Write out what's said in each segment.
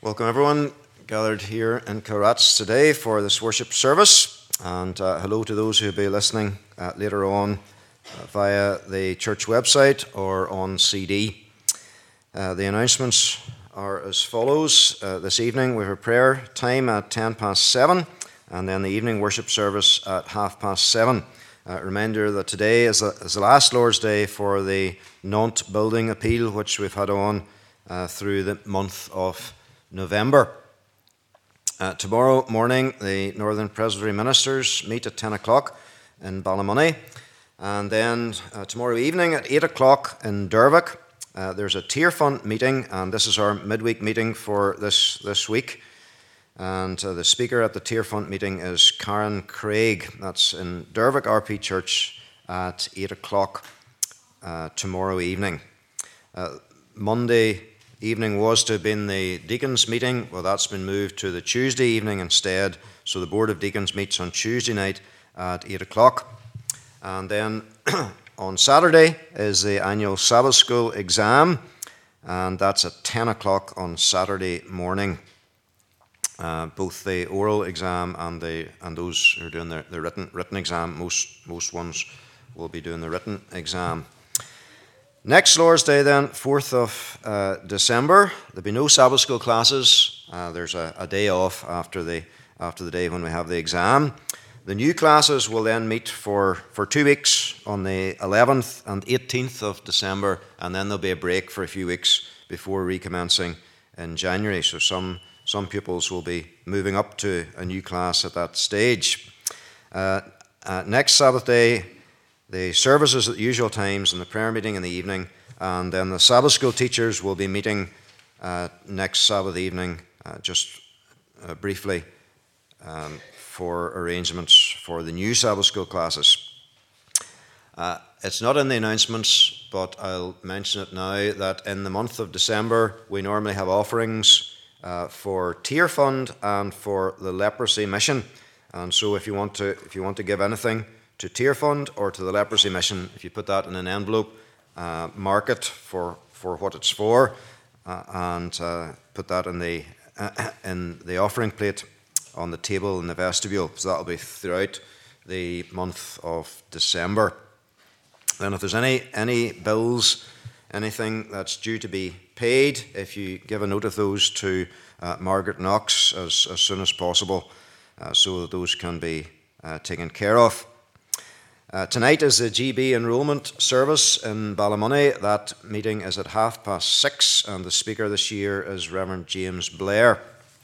Welcome everyone gathered here in Kilrats today for this worship service, and hello to those who will be listening later on via the church website or on CD. The announcements are as follows. This evening we have a prayer time at 7:10 and then the evening worship service at 7:30. Reminder that today is the last Lord's Day for the Nantes building appeal, which we've had on through the month of November. Tomorrow morning, the Northern Presbytery ministers meet at 10 o'clock in Ballymoney. And then tomorrow evening at 8 o'clock in Dervick, there's a Tier Fund meeting, and this is our midweek meeting for this week. And the speaker at the Tier Fund meeting is Karen Craig. That's in Dervick RP Church at 8 o'clock tomorrow evening. Monday evening was to have been the deacons meeting. Well, that's been moved to the Tuesday evening instead. So the Board of Deacons meets on Tuesday night at 8 o'clock. And then on Saturday is the annual Sabbath School exam, and that's at 10 o'clock on Saturday morning. Both the oral exam and those who are doing the written exam, most ones will be doing the written exam. Next Lord's Day then, 4th of December, there'll be no Sabbath School classes. There's a day off after the day when we have the exam. The new classes will then meet for 2 weeks on the 11th and 18th of December, and then there'll be a break for a few weeks before recommencing in January. So some pupils will be moving up to a new class at that stage. Next Sabbath day, the services at the usual times and the prayer meeting in the evening, and then the Sabbath School teachers will be meeting next Sabbath evening just briefly for arrangements for the new Sabbath School classes. It's not in the announcements, but I'll mention it now that in the month of December we normally have offerings for Tier Fund and for the Leprosy Mission. And so if you want to give anything to Tier Fund or to the Leprosy Mission, if you put that in an envelope, mark it for what it's for, and put that in the offering plate on the table in the vestibule. So that'll be throughout the month of December. Then if there's any bills, anything that's due to be paid, if you give a note of those to Margaret Knox as soon as possible, so that those can be taken care of. Tonight is the GB enrolment service in Ballymoney. That meeting is at 6:30, and the speaker this year is Reverend James Blair.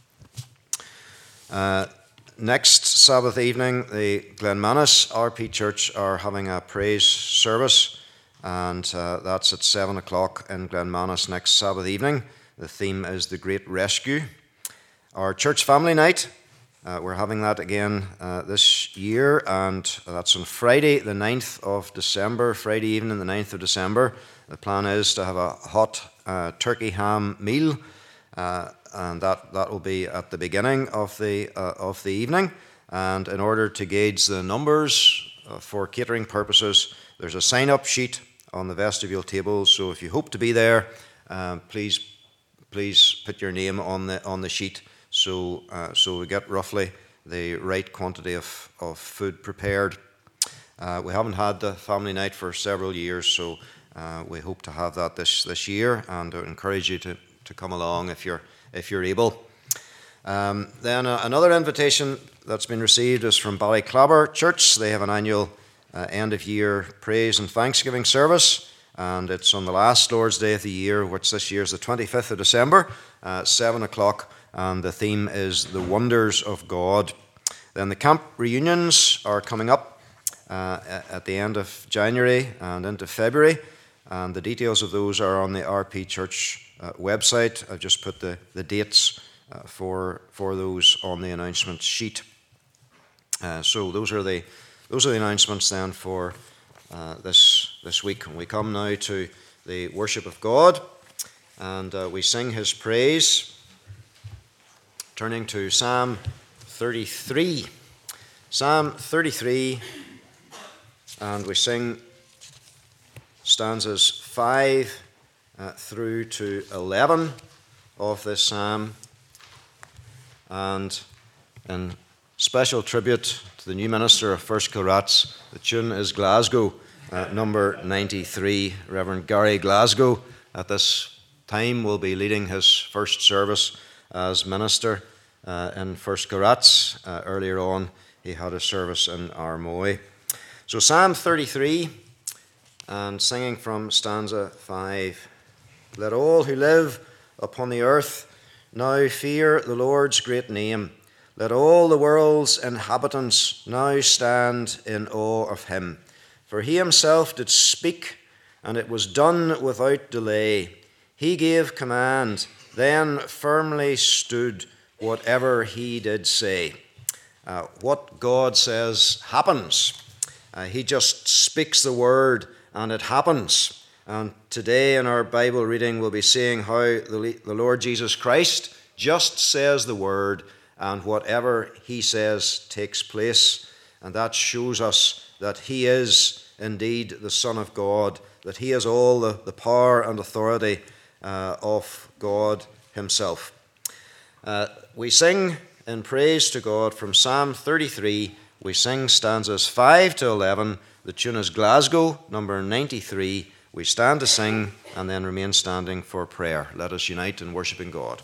Next Sabbath evening, the Glenmanus RP Church are having a praise service, and that's at 7 o'clock in Glenmanus next Sabbath evening. The theme is the Great Rescue. Our church family night, we're having that again this year, and that's on Friday the 9th of December, Friday evening the 9th of December. The plan is to have a hot turkey ham meal, and that will be at the beginning of the evening. And in order to gauge the numbers for catering purposes, there's a sign-up sheet on the vestibule table. So if you hope to be there, please put your name on the sheet, so we get roughly the right quantity of food prepared. We haven't had the family night for several years, so we hope to have that this year, and I encourage you to come along if you're able. Then another invitation that's been received is from Ballyclabber Church. They have an annual end-of-year praise and thanksgiving service, and it's on the last Lord's Day of the year, which this year is the 25th of December, 7 o'clock, and the theme is the wonders of God. Then the camp reunions are coming up at the end of January and into February, and the details of those are on the RP Church website. I've just put the dates for those on the announcement sheet. So those are the announcements then for this week. And we come now to the worship of God, and we sing His praise, turning to Psalm 33. Psalm 33, and we sing stanzas 5 through to 11 of this psalm. And in special tribute to the new minister of First Kilrats, the tune is Glasgow, number 93. Reverend Gary Glasgow at this time will be leading his first service as minister in First Kilrats. Earlier on, he had a service in Armoy. So Psalm 33, and singing from stanza 5. Let all who live upon the earth now fear the Lord's great name. Let all the world's inhabitants now stand in awe of him. For he himself did speak, and it was done without delay. He gave command, then firmly stood whatever he did say. What God says happens. He just speaks the word, and it happens. And today in our Bible reading, we'll be seeing how the Lord Jesus Christ just says the word, and whatever he says takes place. And that shows us that he is indeed the Son of God, that he has all the power and authority of God himself. We sing in praise to God from Psalm 33. We sing stanzas 5 to 11. The tune is Glasgow, number 93. We stand to sing and then remain standing for prayer. Let us unite in worshiping God.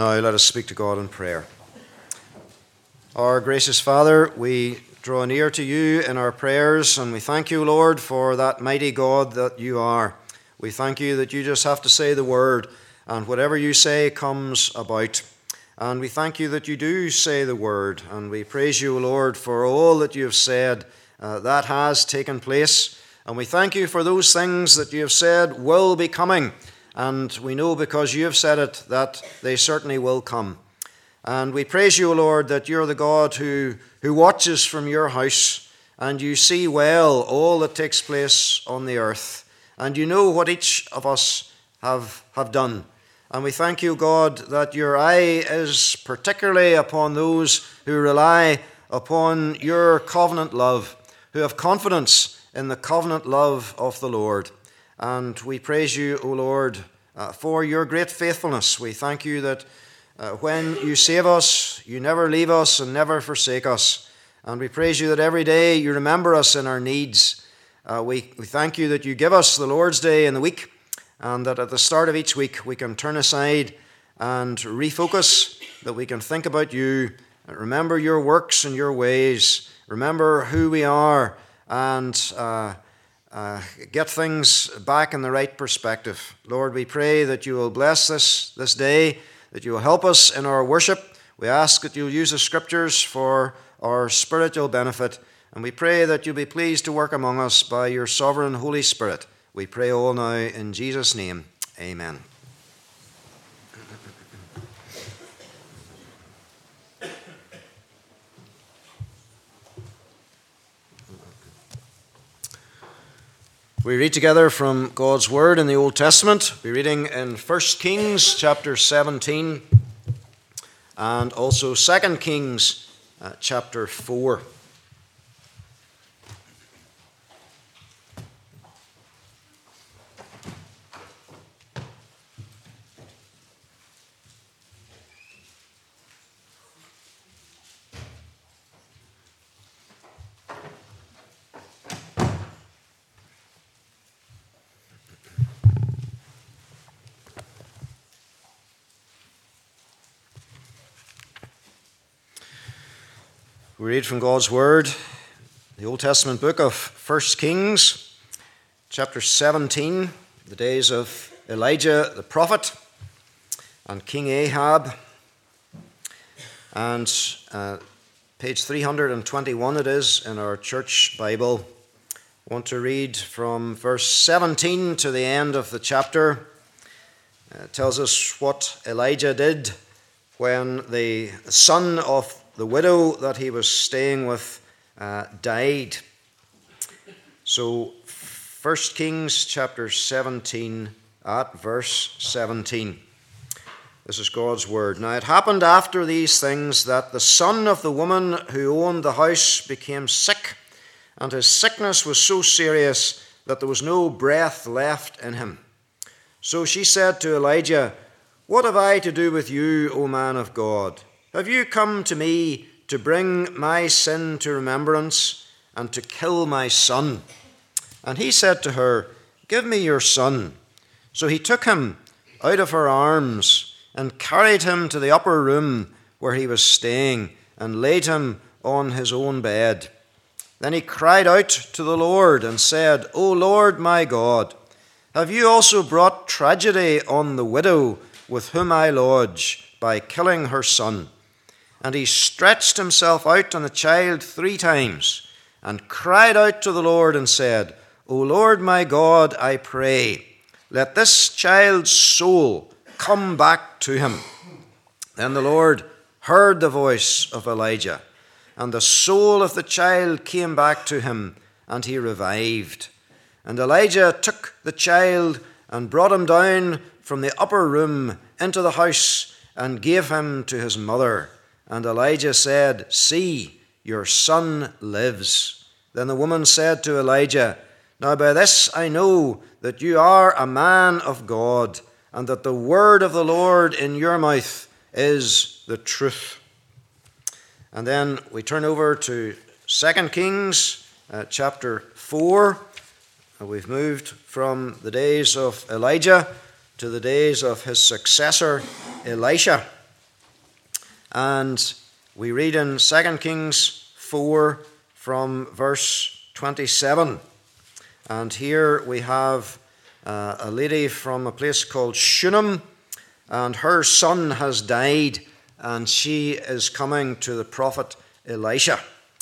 Now let us speak to God in prayer. Our gracious Father, we draw near to you in our prayers, and we thank you, Lord, for that mighty God that you are. We thank you that you just have to say the word, and whatever you say comes about. And we thank you that you do say the word, and we praise you, Lord, for all that you have said that has taken place. And we thank you for those things that you have said will be coming. And we know because you have said it that they certainly will come. And we praise you, Lord, that you're the God who watches from your house, and you see well all that takes place on the earth. And you know what each of us have done. And we thank you, God, that your eye is particularly upon those who rely upon your covenant love, who have confidence in the covenant love of the Lord. And we praise you, O Lord, for your great faithfulness. We thank you that when you save us, you never leave us and never forsake us. And we praise you that every day you remember us in our needs. We thank you that you give us the Lord's Day in the week, and that at the start of each week we can turn aside and refocus, that we can think about you, remember your works and your ways, remember who we are, and get things back in the right perspective. Lord, we pray that you will bless this day, that you will help us in our worship. We ask that you'll use the scriptures for our spiritual benefit, and we pray that you'll be pleased to work among us by your sovereign Holy Spirit. We pray all now in Jesus' name. Amen. We read together from God's Word in the Old Testament. We're reading in 1 Kings chapter 17 and also 2 Kings chapter 4. We read from God's Word, the Old Testament book of 1 Kings, chapter 17, the days of Elijah the prophet and King Ahab. And page 321 it is in our church Bible. I want to read from verse 17 to the end of the chapter. It tells us what Elijah did when the son of the widow that he was staying with died. So 1 Kings chapter 17 at verse 17. This is God's word. Now it happened after these things that the son of the woman who owned the house became sick, and his sickness was so serious that there was no breath left in him. So she said to Elijah, "What have I to do with you, O man of God? Have you come to me to bring my sin to remembrance and to kill my son?" And he said to her, "Give me your son." So he took him out of her arms and carried him to the upper room where he was staying and laid him on his own bed. Then he cried out to the Lord and said, "O Lord my God, have you also brought tragedy on the widow with whom I lodge by killing her son?" And he stretched himself out on the child 3 times and cried out to the Lord and said, "O Lord my God, I pray, let this child's soul come back to him." Then the Lord heard the voice of Elijah, and the soul of the child came back to him, and he revived. And Elijah took the child and brought him down from the upper room into the house and gave him to his mother. And Elijah said, "See, your son lives." Then the woman said to Elijah, "Now by this I know that you are a man of God, and that the word of the Lord in your mouth is the truth." And then we turn over to 2 Kings chapter 4. We've moved from the days of Elijah to the days of his successor, Elisha. And we read in 2 Kings 4 from verse 27. And here we have a lady from a place called Shunem, and her son has died, and she is coming to the prophet Elisha.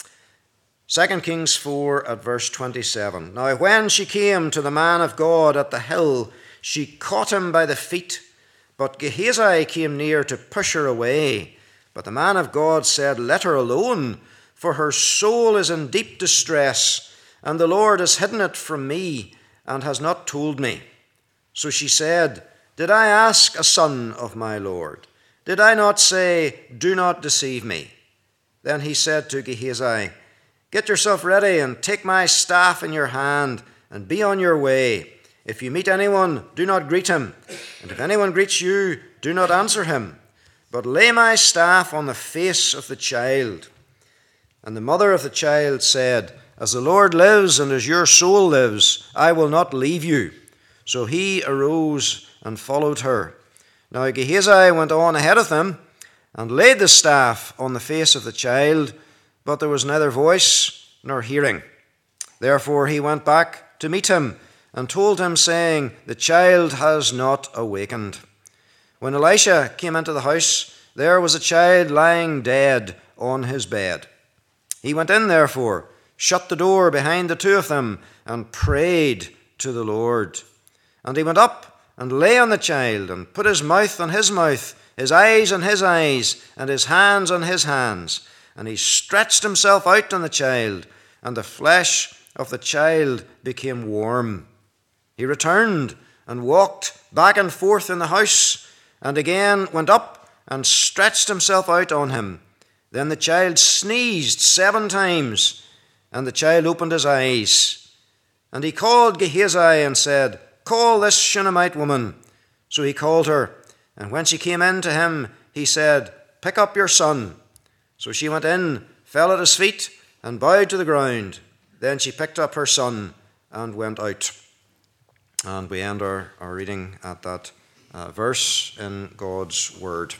2 Kings 4 at verse 27. Now when she came to the man of God at the hill, she caught him by the feet, but Gehazi came near to push her away. But the man of God said, Let her alone, for her soul is in deep distress, and the Lord has hidden it from me, and has not told me. So she said, Did I ask a son of my Lord? Did I not say, Do not deceive me? Then he said to Gehazi, Get yourself ready, and take my staff in your hand, and be on your way. If you meet anyone, do not greet him, and if anyone greets you, do not answer him, but lay my staff on the face of the child. And the mother of the child said, As the Lord lives, and as your soul lives, I will not leave you. So he arose and followed her. Now Gehazi went on ahead of them, and laid the staff on the face of the child, but there was neither voice nor hearing. Therefore he went back to meet him, and told him, saying, The child has not awakened. When Elisha came into the house, there was a child lying dead on his bed. He went in, therefore, shut the door behind the two of them, and prayed to the Lord. And he went up and lay on the child, and put his mouth on his mouth, his eyes on his eyes, and his hands on his hands. And he stretched himself out on the child, and the flesh of the child became warm. He returned and walked back and forth in the house, and again went up and stretched himself out on him. Then the child sneezed 7 times, and the child opened his eyes. And he called Gehazi and said, Call this Shunammite woman. So he called her, and when she came in to him, he said, Pick up your son. So she went in, fell at his feet, and bowed to the ground. Then she picked up her son and went out. And we end our reading at that verse in God's Word.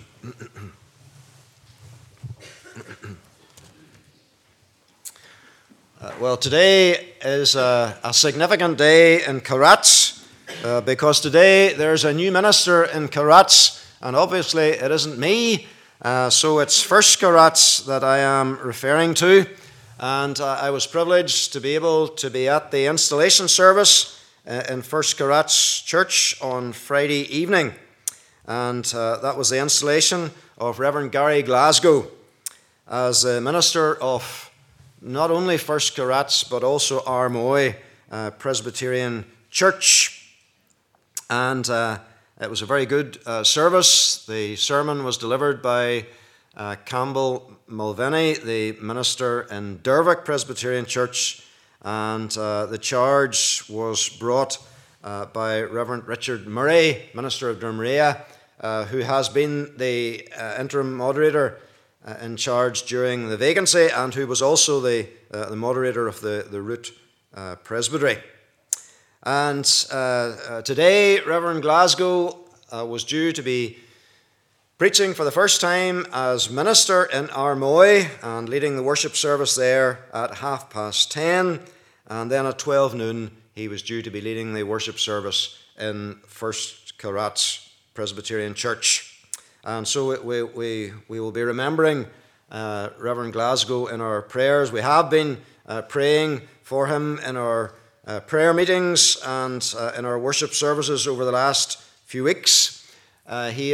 Well, today is a significant day in Carats because today there's a new minister in Carats, and obviously it isn't me, so it's First Carats that I am referring to. And I was privileged to be able to be at the installation service in First Carats Church on Friday evening. And that was the installation of Reverend Gary Glasgow as a minister of not only First Carats but also Armoy Presbyterian Church. And it was a very good service. The sermon was delivered by Campbell Mulvaney, the minister in Dervick Presbyterian Church, and the charge was brought by Reverend Richard Murray, minister of Drumrea, who has been the interim moderator in charge during the vacancy, and who was also the moderator of the Root Presbytery. And today, Reverend Glasgow was due to be preaching for the first time as minister in Armoy and leading the worship service there at 10:30, and then at 12 noon he was due to be leading the worship service in First Carats Presbyterian Church. And so we will be remembering Reverend Glasgow in our prayers. We have been praying for him in our prayer meetings and in our worship services over the last few weeks. He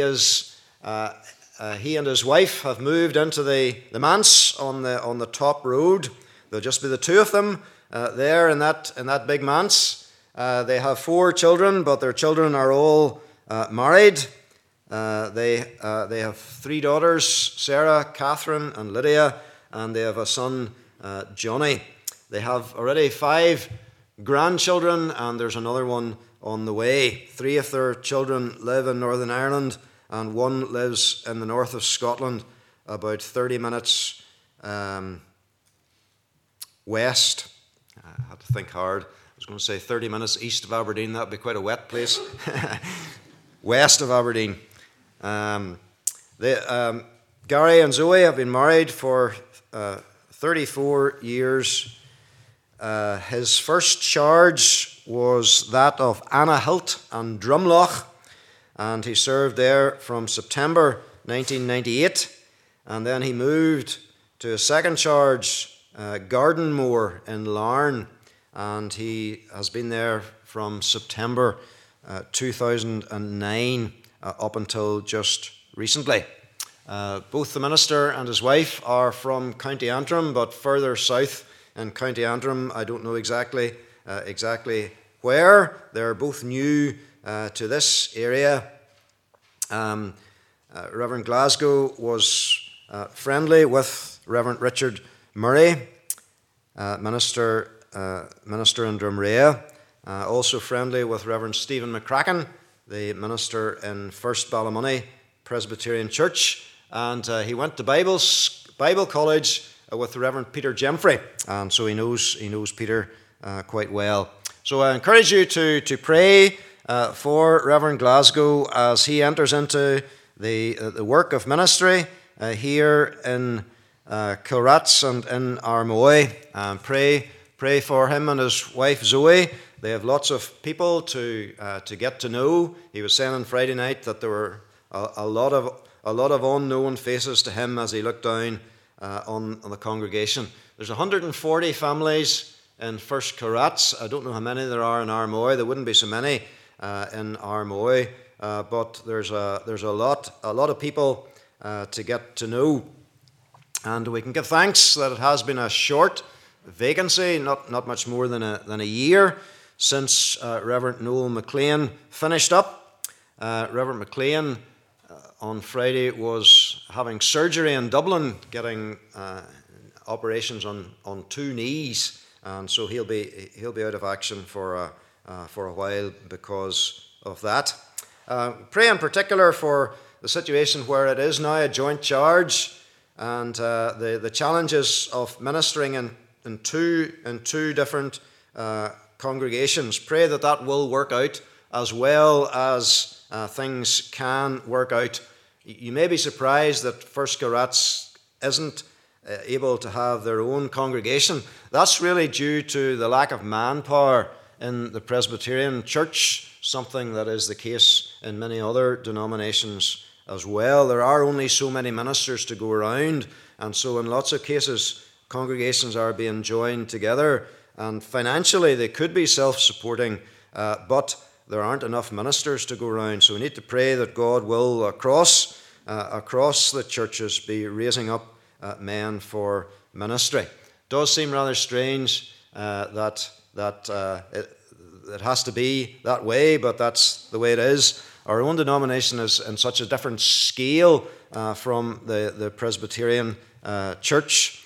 and his wife have moved into the manse on the top road. There'll just be the two of them there in that big manse. They have 4 children, but their children are all married. They have 3 daughters, Sarah, Catherine, and Lydia, and they have a son, Johnny. They have already 5 grandchildren, and there's another one on the way. 3 of their children live in Northern Ireland, and 1 lives in the north of Scotland, about 30 minutes west. I had to think hard. I was going to say 30 minutes east of Aberdeen. That would be quite a wet place. West of Aberdeen. Gary and Zoe have been married for 34 years. His first charge was that of Annahilt and Drumloch, and he served there from September 1998, and then he moved to a second charge, Gardenmore in Larne, and he has been there from September 2009 up until just recently. Both the minister and his wife are from County Antrim, but further south in County Antrim, I don't know exactly where. They're both new to this area. Reverend Glasgow was friendly with Reverend Richard Murray, minister in Drumrea, also friendly with Reverend Stephen McCracken, the minister in First Ballymoney Presbyterian Church, and he went to Bible college with the Reverend Peter Gemfrey, and so he knows Peter quite well. So I encourage you to pray for Reverend Glasgow as he enters into the work of ministry here in Kilrats and in Armoy. Pray for him and his wife Zoe. They have lots of people to get to know. He was saying on Friday night that there were a lot of unknown faces to him as he looked down on the congregation. There's 140 families in First Kilrats. I don't know how many there are in Armoy. There wouldn't be so many in Armoy, but there's a lot of people to get to know, and we can give thanks that it has been a short vacancy, not much more than a year since Reverend Noel McLean finished up. Reverend McLean on Friday was having surgery in Dublin, getting operations on two knees, and so he'll be out of action for a while because of that. Pray in particular for the situation where it is now a joint charge, and the challenges of ministering in two different congregations. Pray that will work out as well as things can work out. You may be surprised that First Kilrats isn't able to have their own congregation. That's really due to the lack of manpower in the Presbyterian Church, something that is the case in many other denominations as well. There are only so many ministers to go around, and so in lots of cases congregations are being joined together, and financially they could be self-supporting, but there aren't enough ministers to go around. So we need to pray that God will across the churches be raising up men for ministry. It does seem rather strange that it has to be that way, but that's the way it is. Our own denomination is in such a different scale from the Presbyterian Church.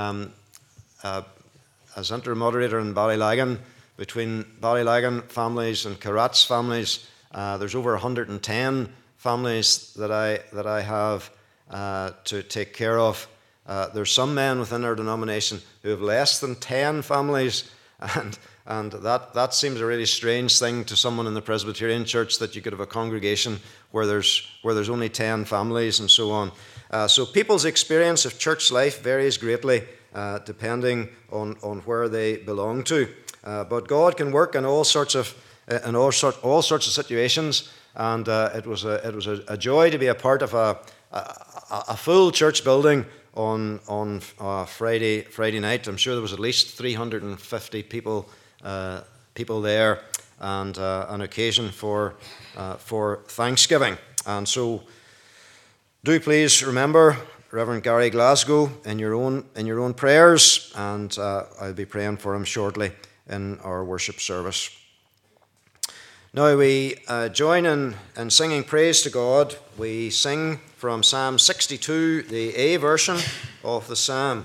As interim moderator in Ballylagan, between Ballylagan families and Kilrats families, there's over 110 families that I have to take care of. There's some men within our denomination who have less than 10 families, and that seems a really strange thing to someone in the Presbyterian Church, that you could have a congregation where there's only 10 families and so on. So people's experience of church life varies greatly depending on where they belong to. But God can work in all sorts of situations, and it was a joy to be a part of a full church building on Friday night. I'm sure there was at least 350 people there, and an occasion for Thanksgiving. And so, do please remember Reverend Gary Glasgow in your own prayers, and I'll be praying for him shortly in our worship service. Now we join in singing praise to God. We sing from Psalm 62, the A version of the Psalm.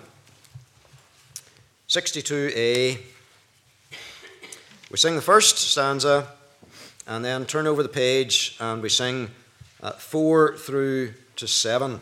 62A. We sing the first stanza and then turn over the page and we sing 4 through to 7.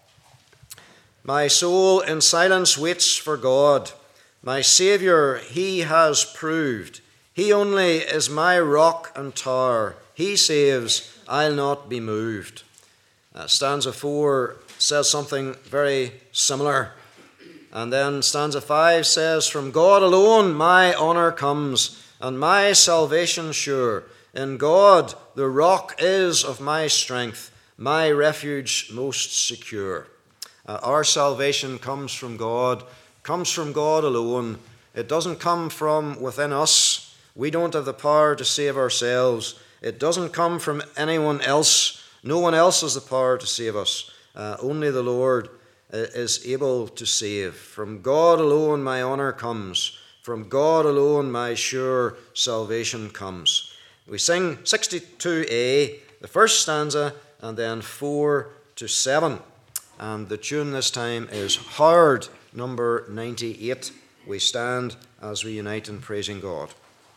My soul in silence waits for God. My Saviour he has proved. He only is my rock and tower. He saves, I'll not be moved. Stanza 4 says something very similar. And then stanza 5 says, "From God alone my honour comes, and my salvation sure. In God the rock is of my strength, my refuge most secure." Our salvation comes from God alone. It doesn't come from within us. We don't have the power to save ourselves. It doesn't come from anyone else. No one else has the power to save us. Only the Lord is able to save. From God alone my honour comes. From God alone my sure salvation comes. We sing 62a, the first stanza, and then 4 to 7. And the tune this time is Howard, number 98. We stand as we unite in praising God.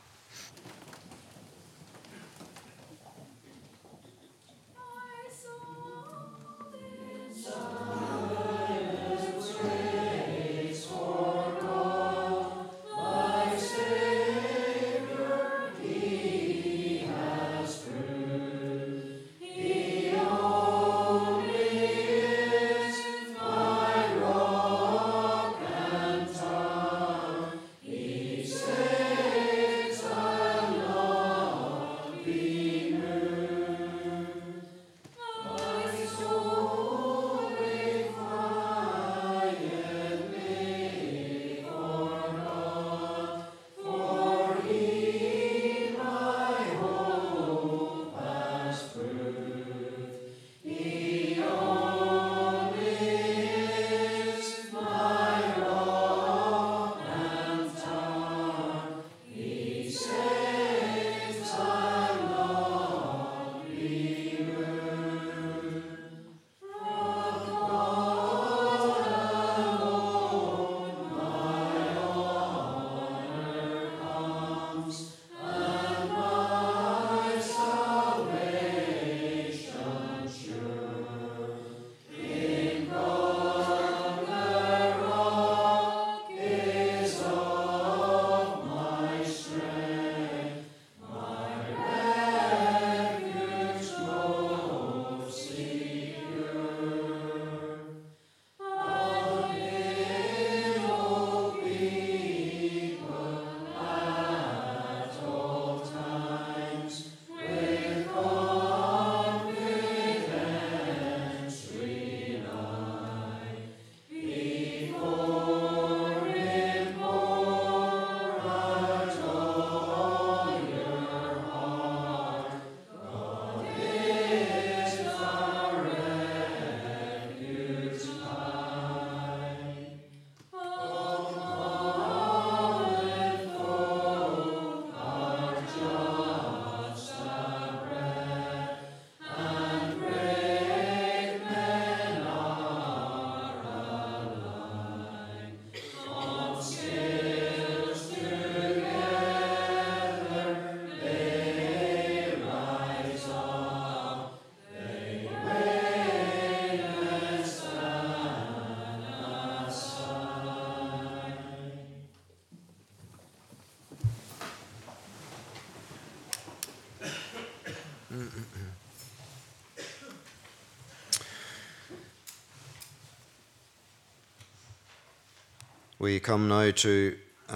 We come now to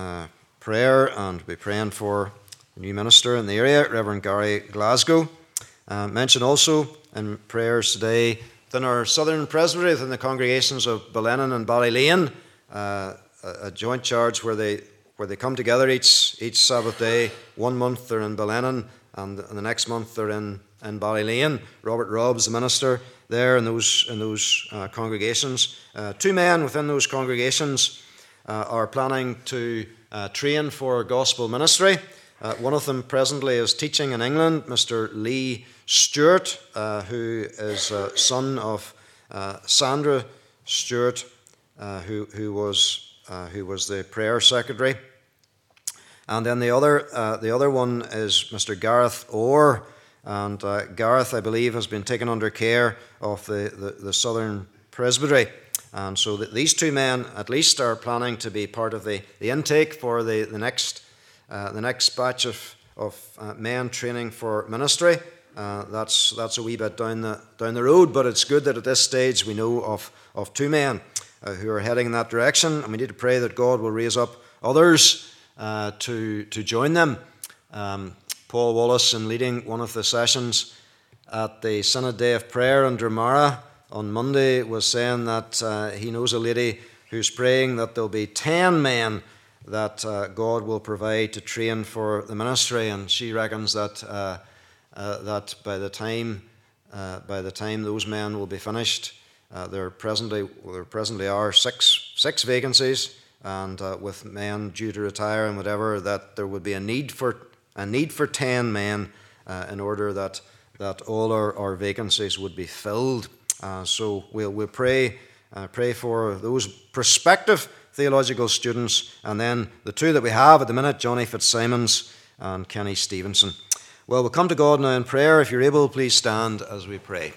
prayer and be praying for a new minister in the area, Reverend Gary Glasgow. Mention also in prayers today within our Southern Presbytery, within the congregations of Ballinnan and Ballylane, a joint charge where they come together each Sabbath day. 1 month they're in Ballinnan, and the next month they're in Ballylane. Robert Robb's the minister there in those congregations. 2 men within those congregations are planning to train for gospel ministry. One of them presently is teaching in England, Mr. Lee Stewart, who is son of Sandra Stewart, who was the prayer secretary. And then the other one is Mr. Gareth Orr, and Gareth, I believe, has been taken under care of the Southern Presbytery. And so these 2 men, at least, are planning to be part of the intake for the next batch of men training for ministry. That's a wee bit down the road, but it's good that at this stage we know of two men who are heading in that direction, and we need to pray that God will raise up others to join them. Paul Wallace, in leading one of the sessions at the Synod Day of Prayer in Dromara on Monday, was saying that he knows a lady who's praying that there'll be 10 men that God will provide to train for the ministry, and she reckons that that by the time those men will be finished, there presently are six vacancies, and with men due to retire and whatever, that there would be a need for 10 men in order that all our vacancies would be filled. So we'll pray for those prospective theological students, and then the two that we have at the minute, Johnny Fitzsimons and Kenny Stevenson. Well, we'll come to God now in prayer. If you're able, please stand as we pray.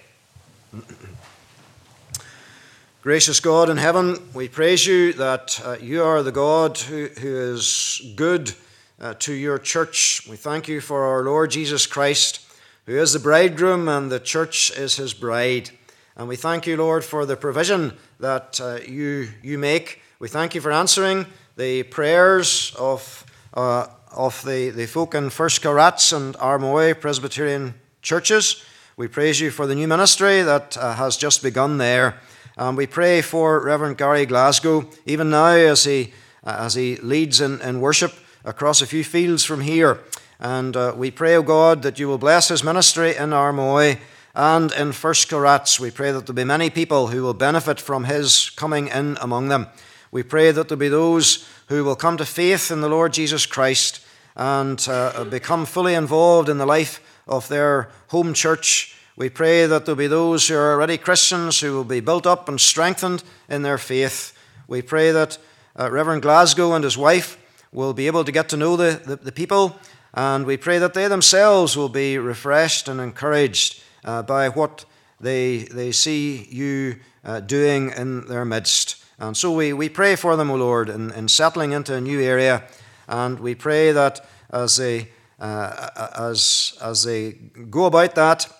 Gracious God in heaven, we praise you that you are the God who is good to your church. We thank you for our Lord Jesus Christ, who is the bridegroom and the church is his bride. And we thank you, Lord, for the provision that you make. We thank you for answering the prayers of the folk in First Carats and Armoy Presbyterian churches. We praise you for the new ministry that has just begun there. And we pray for Reverend Gary Glasgow, even now as he leads in worship across a few fields from here. And we pray, O God, that you will bless his ministry in Armoy and in First Carats. We pray that there will be many people who will benefit from his coming in among them. We pray that there will be those who will come to faith in the Lord Jesus Christ and become fully involved in the life of their home church. We pray that there will be those who are already Christians who will be built up and strengthened in their faith. We pray that Reverend Glasgow and his wife will be able to get to know the people, and we pray that they themselves will be refreshed and encouraged by what they see you doing in their midst. And so we pray for them, O Lord, in settling into a new area, and we pray that as they go about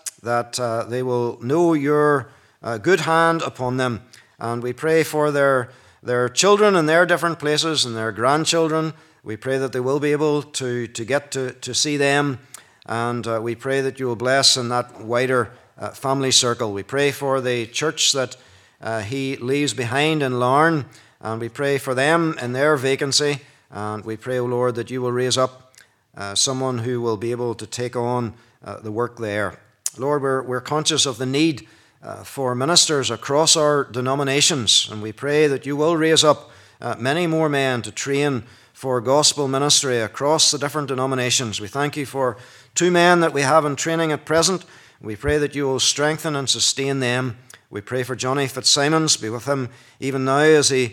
that they will know your good hand upon them. And we pray for their children in their different places and their grandchildren. We pray that they will be able to get to see them, and we pray that you will bless in that wider family circle. We pray for the church that he leaves behind in Larne, and we pray for them in their vacancy, and we pray, O Lord, that you will raise up someone who will be able to take on the work there. Lord, we're conscious of the need for ministers across our denominations, and we pray that you will raise up many more men to train for gospel ministry across the different denominations. We thank you for 2 men that we have in training at present. We pray that you will strengthen and sustain them. We pray for Johnny Fitzsimons. Be with him even now as he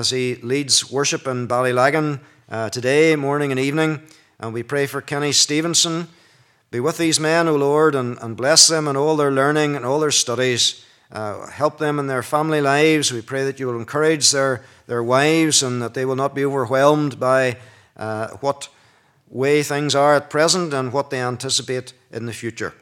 leads worship in Ballylagan today, morning and evening. And we pray for Kenny Stevenson. Be with these men, O Lord, and bless them in all their learning and all their studies. Help them in their family lives. We pray that you will encourage their wives and that they will not be overwhelmed by what way things are at present and what they anticipate in the future.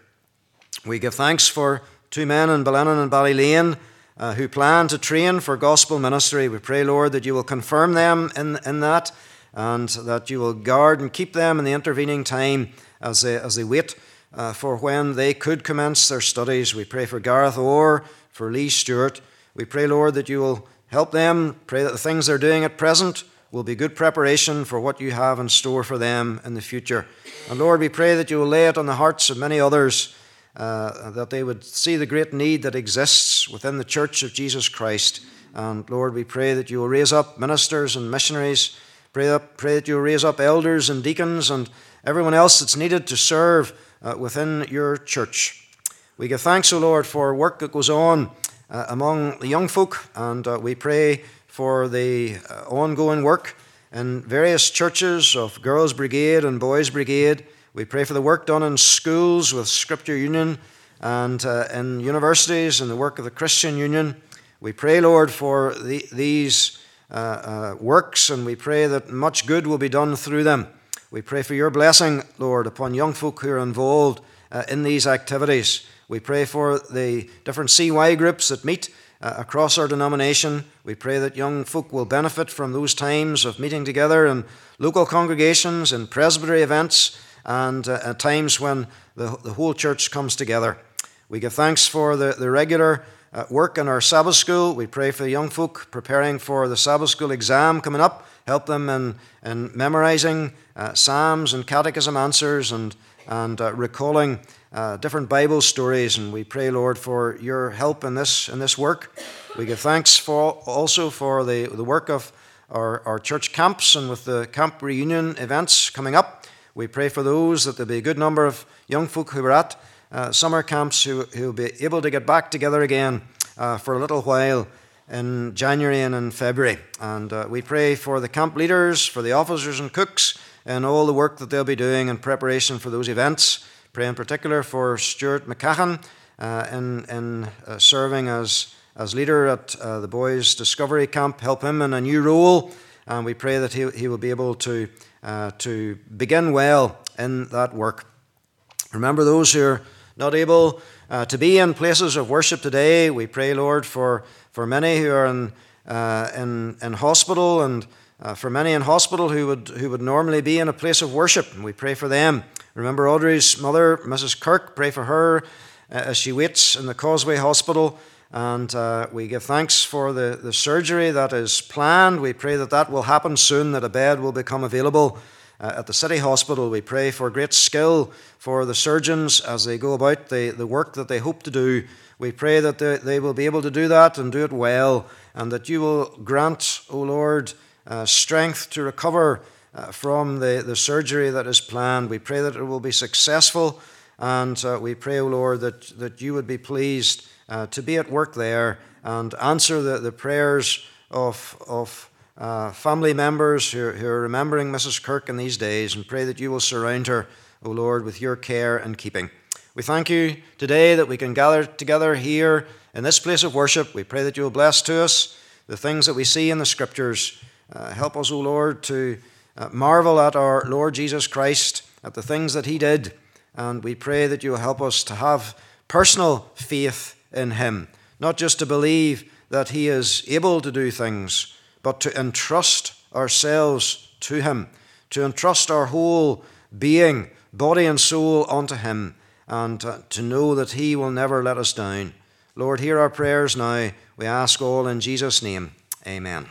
We give thanks for 2 men in Ballinnan and Ballylane who plan to train for gospel ministry. We pray, Lord, that you will confirm them in that, and that you will guard and keep them in the intervening time as they wait for when they could commence their studies. We pray for Gareth Orr, for Lee Stewart. We pray, Lord, that you will help them. Pray that the things they're doing at present will be good preparation for what you have in store for them in the future. And Lord, we pray that you will lay it on the hearts of many others, that they would see the great need that exists within the Church of Jesus Christ. And Lord, we pray that you will raise up ministers and missionaries. Pray that you will raise up elders and deacons and everyone else that's needed to serve within your church. We give thanks, O Lord, for work that goes on among the young folk, and we pray for the ongoing work in various churches of Girls' Brigade and Boys' Brigade. We pray for the work done in schools with Scripture Union and in universities and the work of the Christian Union. We pray, Lord, for these works, and we pray that much good will be done through them. We pray for your blessing, Lord, upon young folk who are involved in these activities. We pray for the different CY groups that meet across our denomination. We pray that young folk will benefit from those times of meeting together in local congregations, in presbytery events, and at times when the whole church comes together. We give thanks for the regular work in our Sabbath school. We pray for the young folk preparing for the Sabbath school exam coming up. Help them in memorizing psalms and catechism answers and recalling different Bible stories. And we pray, Lord, for your help in this work. We give thanks also for the work of our church camps and with the camp reunion events coming up. We pray for those that there be a good number of young folk who are at summer camps who will be able to get back together again for a little while in January and in February. And we pray for the camp leaders, for the officers and cooks, and all the work that they'll be doing in preparation for those events. Pray in particular for Stuart McCahan in serving as leader at the Boys Discovery Camp. Help him in a new role, and we pray that he will be able to begin well in that work. Remember those who are not able to be in places of worship today. We pray, Lord, for many who are in hospital, and for many in hospital who would normally be in a place of worship, and we pray for them. Remember Audrey's mother, Mrs. Kirk. Pray for her as she waits in the Causeway Hospital, and we give thanks for the surgery that is planned. We pray that will happen soon, that a bed will become available at the City Hospital. We pray for great skill for the surgeons as they go about the work that they hope to do. We pray that they will be able to do that and do it well, and that you will grant, O Lord, strength to recover from the surgery that is planned. We pray that it will be successful, and we pray, O Lord, that you would be pleased to be at work there and answer the prayers of family members who are remembering Mrs. Kirk in these days, and pray that you will surround her, O Lord, with your care and keeping. We thank you today that we can gather together here in this place of worship. We pray that you will bless to us the things that we see in the Scriptures. Help us, O Lord, to marvel at our Lord Jesus Christ, at the things that he did, and we pray that you will help us to have personal faith in him, not just to believe that he is able to do things, but to entrust ourselves to him, to entrust our whole being, body and soul, unto him, and to know that he will never let us down. Lord, hear our prayers now. We ask all in Jesus' name. Amen.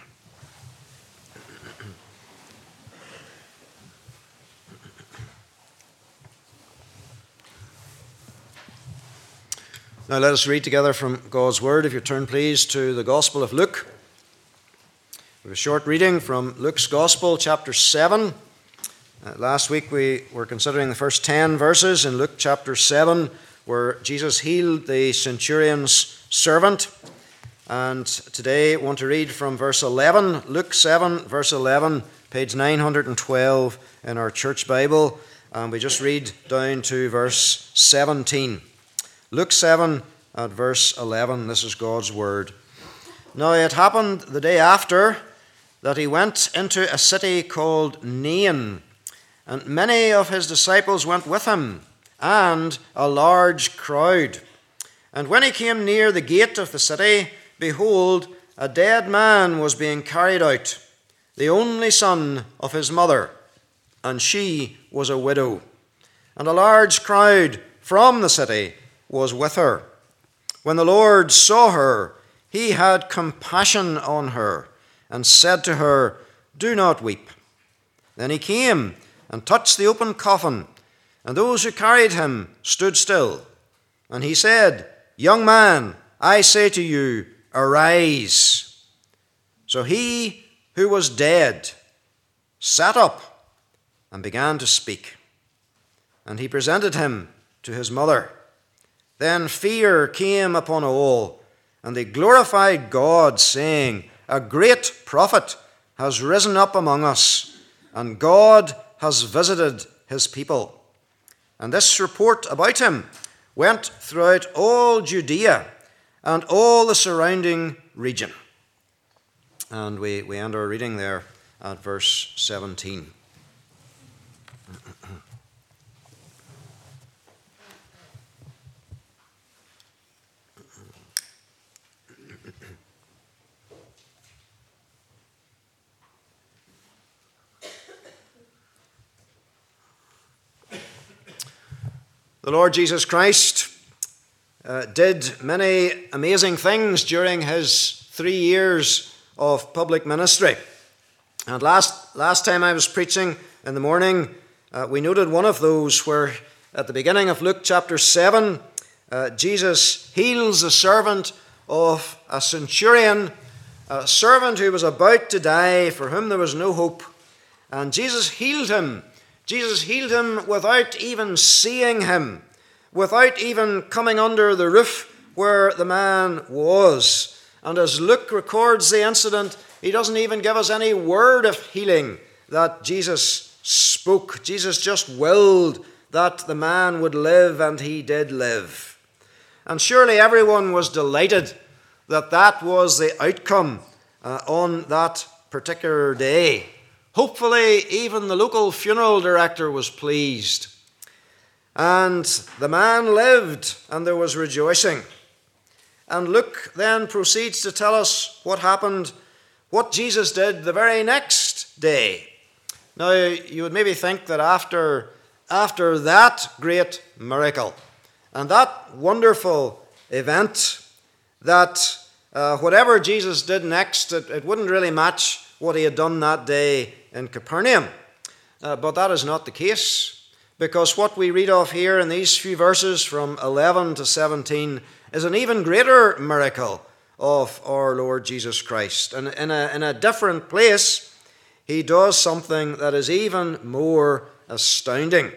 Now let us read together from God's Word. If you turn, please, to the Gospel of Luke. We have a short reading from Luke's Gospel, chapter 7. Last week we were considering the first 10 verses in Luke chapter 7, where Jesus healed the centurion's servant. And today I want to read from verse 11, Luke 7, verse 11, page 912 in our church Bible. And we just read down to verse 17. Luke 7 at verse 11, this is God's Word. Now it happened the day after that he went into a city called Nain, and many of his disciples went with him, and a large crowd. And when he came near the gate of the city, behold, a dead man was being carried out, the only son of his mother, and she was a widow. And a large crowd from the city was with her. When the Lord saw her, he had compassion on her, and said to her, "Do not weep." Then he came and touched the open coffin, and those who carried him stood still. And he said, "Young man, I say to you, arise." So he who was dead sat up and began to speak. And he presented him to his mother. Then fear came upon all, and they glorified God, saying, "A great prophet has risen up among us, and God has visited his people." And this report about him went throughout all Judea and all the surrounding region. And we end our reading there at verse 17. The Lord Jesus Christ did many amazing things during his 3 years of public ministry. And last time I was preaching in the morning, we noted one of those where at the beginning of Luke chapter 7, Jesus heals a servant of a centurion, a servant who was about to die, for whom there was no hope. And Jesus healed him. Jesus healed him without even seeing him, without even coming under the roof where the man was. And as Luke records the incident, he doesn't even give us any word of healing that Jesus spoke. Jesus just willed that the man would live, and he did live. And surely everyone was delighted that that was the outcome on that particular day. Hopefully, even the local funeral director was pleased. And the man lived, and there was rejoicing. And Luke then proceeds to tell us what happened, what Jesus did the very next day. Now, you would maybe think that after that great miracle and that wonderful event, that whatever Jesus did next, it wouldn't really match what he had done that day in Capernaum. But that is not the case, because what we read of here in these few verses from 11 to 17 is an even greater miracle of our Lord Jesus Christ. And in a different place, he does something that is even more astounding.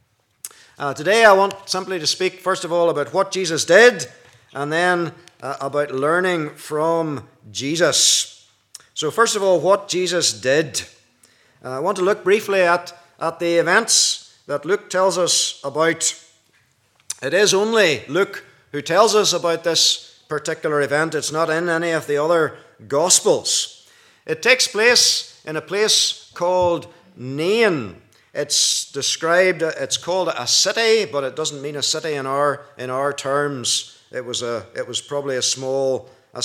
Today I want simply to speak first of all about what Jesus did, and then about learning from Jesus. So first of all, what Jesus did. I want to look briefly at the events that Luke tells us about. It is only Luke who tells us about this particular event. It's not in any of the other Gospels. It takes place in a place called Nain. It's described, it's called a city, but it doesn't mean a city in our terms. It was probably a small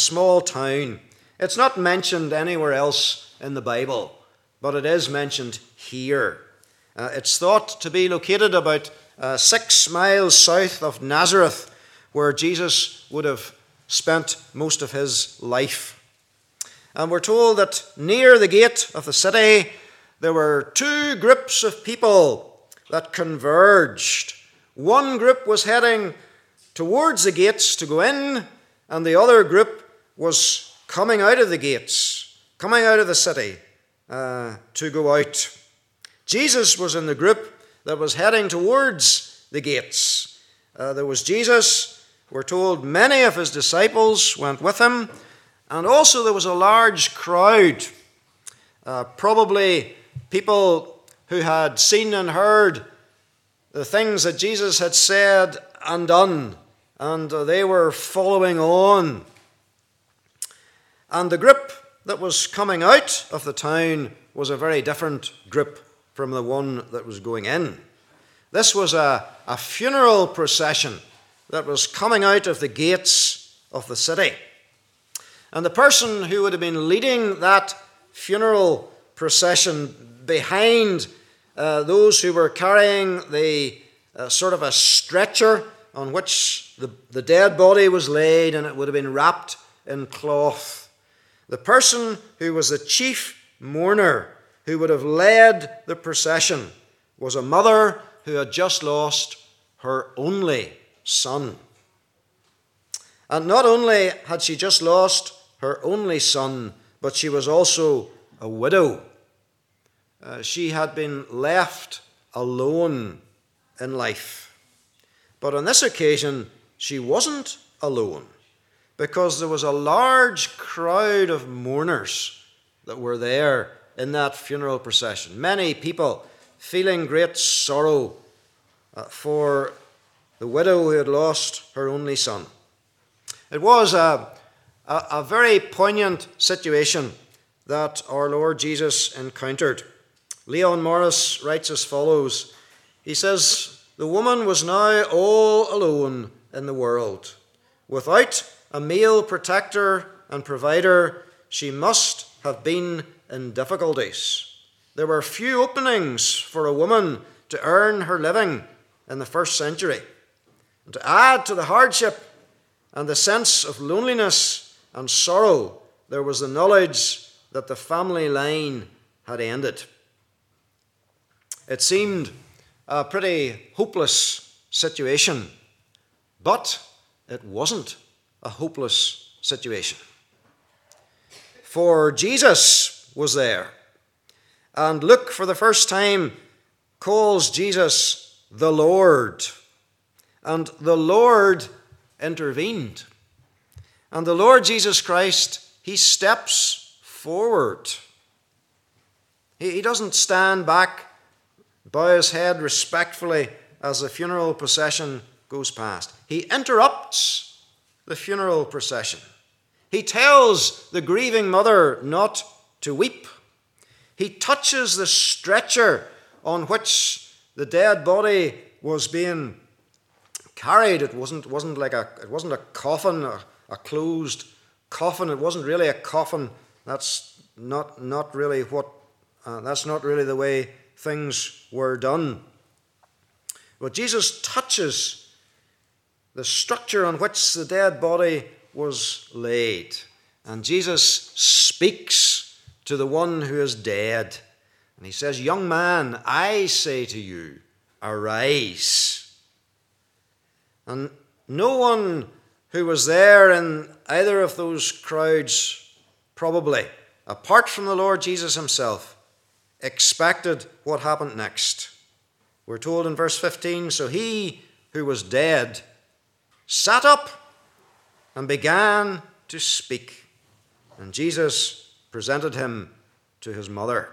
town. It's not mentioned anywhere else in the Bible, but it is mentioned here. It's thought to be located about 6 miles south of Nazareth, where Jesus would have spent most of his life. And we're told that near the gate of the city, there were 2 groups of people that converged. One group was heading towards the gates to go in, and the other group was coming out of the gates, coming out of the city to go out. Jesus was in the group that was heading towards the gates. There was Jesus. We're told many of his disciples went with him, and also there was a large crowd, probably people who had seen and heard the things that Jesus had said and done, and they were following on. And the group that was coming out of the town was a very different group from the one that was going in. This was a funeral procession that was coming out of the gates of the city. And the person who would have been leading that funeral procession behind those who were carrying the sort of a stretcher on which the dead body was laid, and it would have been wrapped in cloth. The person who was the chief mourner, who would have led the procession, was a mother who had just lost her only son. And not only had she just lost her only son, but she was also a widow. She had been left alone in life. But on this occasion, she wasn't alone, because there was a large crowd of mourners that were there in that funeral procession. Many people feeling great sorrow for the widow who had lost her only son. It was a very poignant situation that our Lord Jesus encountered. Leon Morris writes as follows. He says, "The woman was now all alone in the world. Without a male protector and provider, she must have been in difficulties. There were few openings for a woman to earn her living in the first century. And to add to the hardship and the sense of loneliness and sorrow, there was the knowledge that the family line had ended. It seemed a pretty hopeless situation, but it wasn't a hopeless situation. For Jesus was there. And Luke, for the first time, calls Jesus the Lord. And the Lord intervened. And the Lord Jesus Christ, he steps forward. He doesn't stand back, bow his head respectfully as the funeral procession goes past. He interrupts the funeral procession. He tells the grieving mother not to weep. He touches the stretcher on which the dead body was being carried. It wasn't a coffin, a closed coffin. It wasn't really a coffin. That's not really the way things were done. But Jesus touches the structure on which the dead body was laid. And Jesus speaks to the one who is dead. And he says, "Young man, I say to you, arise." And no one who was there in either of those crowds, probably, apart from the Lord Jesus himself, expected what happened next. We're told in verse 15, "So he who was dead sat up and began to speak. And Jesus presented him to his mother."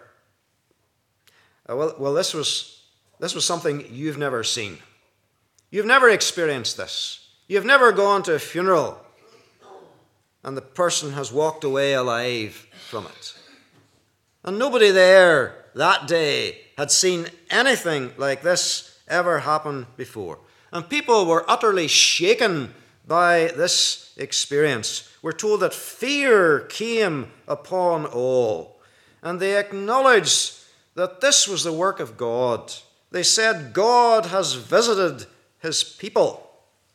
Well, this was something you've never seen. You've never experienced this. You've never gone to a funeral and the person has walked away alive from it. And nobody there that day had seen anything like this ever happen before. And people were utterly shaken by this experience. We're told that fear came upon all. And they acknowledged that this was the work of God. They said, "God has visited his people."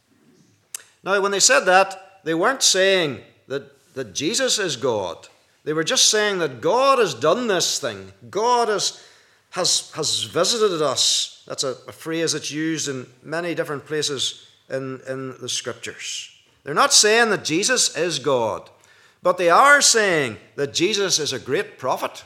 Now, when they said that, they weren't saying that Jesus is God. They were just saying that God has done this thing. God has visited us. That's a phrase that's used in many different places in the Scriptures. They're not saying that Jesus is God, but they are saying that Jesus is a great prophet.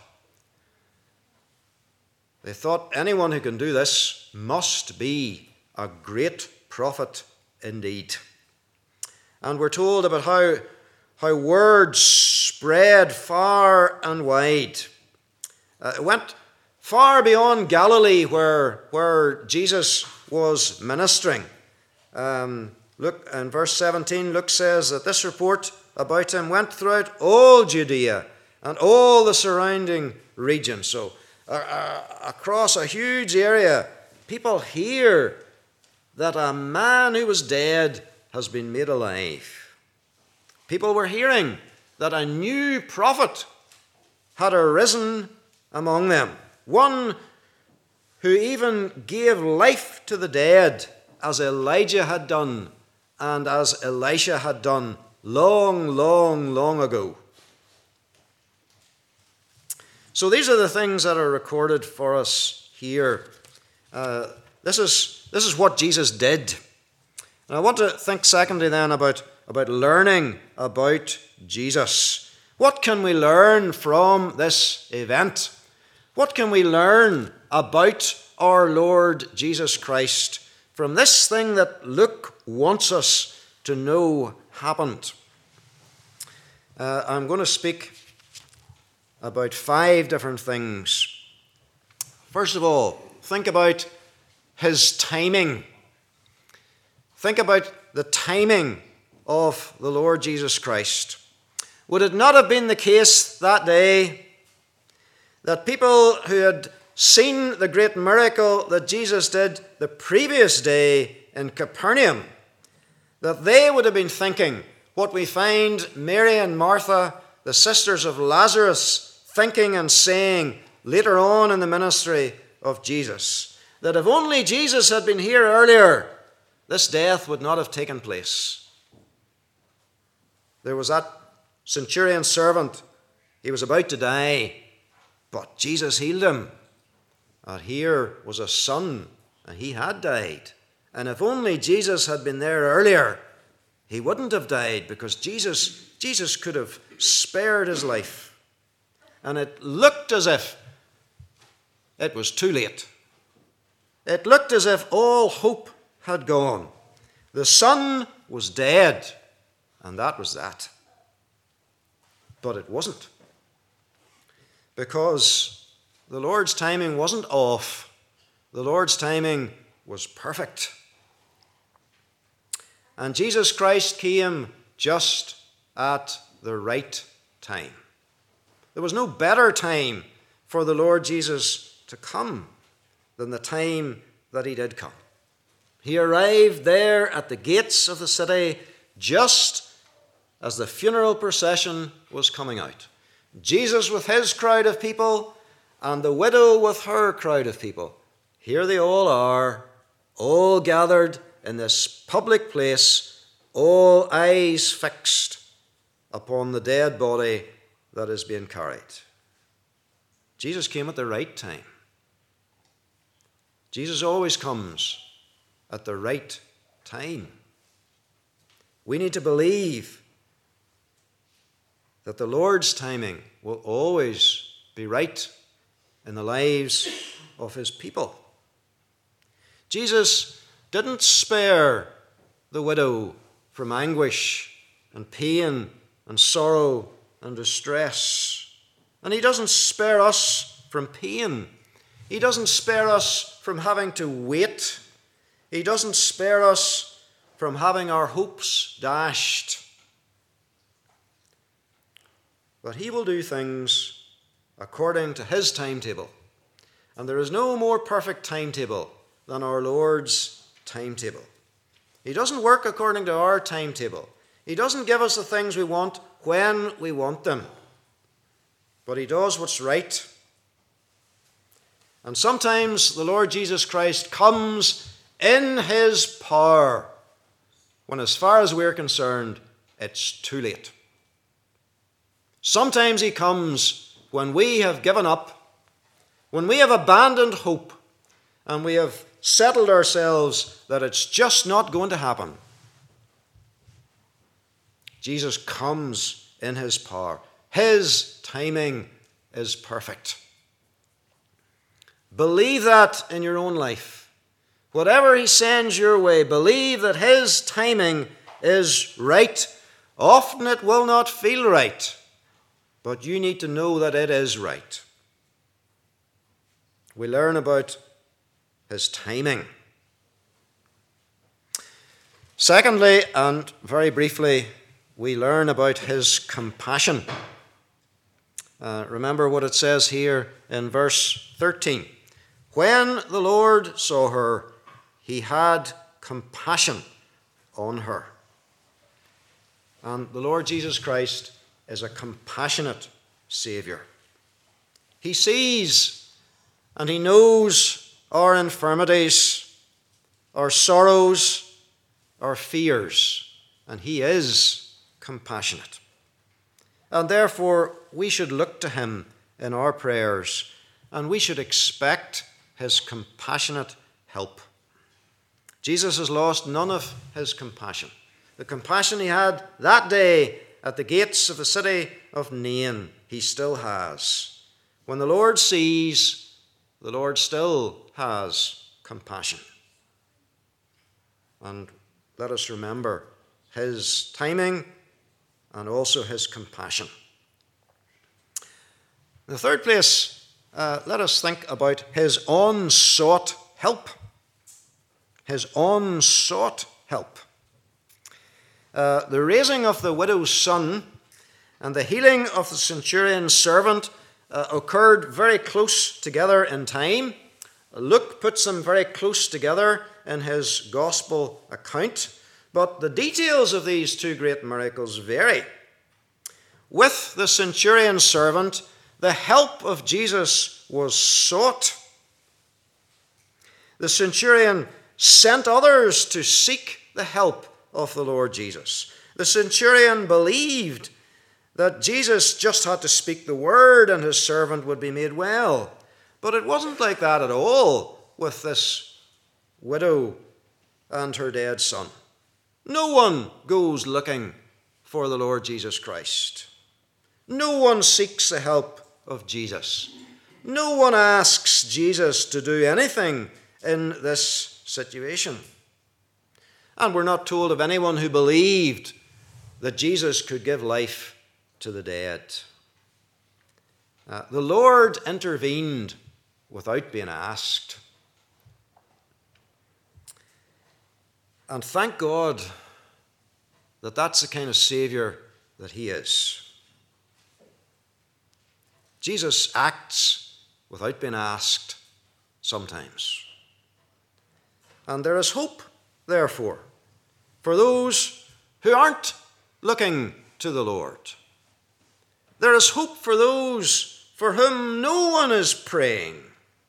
They thought anyone who can do this must be a great prophet indeed. And we're told about how word spread far and wide. It went far beyond Galilee where Jesus was ministering. Look, in verse 17, Luke says that this report about him went throughout all Judea and all the surrounding region. So across a huge area, people hear that a man who was dead has been made alive. People were hearing that a new prophet had arisen among them, one who even gave life to the dead, as Elijah had done and as Elisha had done long, long, long ago. So these are the things that are recorded for us here. This is what Jesus did. And I want to think secondly then about learning about Jesus. What can we learn from this event? What can we learn about our Lord Jesus Christ from this thing that Luke wants us to know happened? I'm going to speak about 5 different things. First of all, think about his timing. Think about the timing of the Lord Jesus Christ. Would it not have been the case that day that people who had seen the great miracle that Jesus did the previous day in Capernaum, that they would have been thinking what we find Mary and Martha, the sisters of Lazarus, thinking and saying later on in the ministry of Jesus? That if only Jesus had been here earlier, this death would not have taken place. There was that centurion servant. He was about to die, but Jesus healed him. And here was a son, and he had died. And if only Jesus had been there earlier, he wouldn't have died, because Jesus could have spared his life. And it looked as if it was too late. It looked as if all hope had gone. The son was dead, and that was that. But it wasn't. Because the Lord's timing wasn't off. The Lord's timing was perfect. And Jesus Christ came just at the right time. There was no better time for the Lord Jesus to come than the time that he did come. He arrived there at the gates of the city just as the funeral procession was coming out. Jesus with his crowd of people and the widow with her crowd of people. Here they all are, all gathered in this public place, all eyes fixed upon the dead body that is being carried. Jesus came at the right time. Jesus always comes at the right time. We need to believe that the Lord's timing will always be right in the lives of his people. Jesus didn't spare the widow from anguish and pain and sorrow and distress. And he doesn't spare us from pain. He doesn't spare us from having to wait. He doesn't spare us from having our hopes dashed. But he will do things according to his timetable. And there is no more perfect timetable than our Lord's timetable. He doesn't work according to our timetable. He doesn't give us the things we want when we want them. But he does what's right. And sometimes the Lord Jesus Christ comes in his power when, as far as we're concerned, it's too late. Sometimes he comes when we have given up, when we have abandoned hope, and we have settled ourselves that it's just not going to happen. Jesus comes in his power. His timing is perfect. Believe that in your own life. Whatever he sends your way, believe that his timing is right. Often it will not feel right, but you need to know that it is right. We learn about his timing. Secondly, and very briefly, we learn about his compassion. Remember what it says here in verse 13. When the Lord saw her, he had compassion on her. And the Lord Jesus Christ is a compassionate Saviour. He sees and he knows our infirmities, our sorrows, our fears, and he is compassionate. And therefore, we should look to him in our prayers, and we should expect his compassionate help. Jesus has lost none of his compassion. The compassion he had that day at the gates of the city of Nain, he still has. When the Lord sees, the Lord still has compassion. And let us remember his timing and also his compassion. In the third place, let us think about his unsought help. His unsought help. The raising of the widow's son and the healing of the centurion's servant occurred very close together in time. Luke puts them very close together in his gospel account, but the details of these two great miracles vary. With the centurion's servant, the help of Jesus was sought. The centurion sent others to seek the help of the Lord Jesus. The centurion believed that Jesus just had to speak the word and his servant would be made well. But it wasn't like that at all with this widow and her dead son. No one goes looking for the Lord Jesus Christ. No one seeks the help of Jesus. No one asks Jesus to do anything in this situation. And we're not told of anyone who believed that Jesus could give life to the dead. The Lord intervened without being asked. And thank God that that's the kind of Saviour that he is. Jesus acts without being asked sometimes. And there is hope, therefore, for those who aren't looking to the Lord. There is hope for those for whom no one is praying.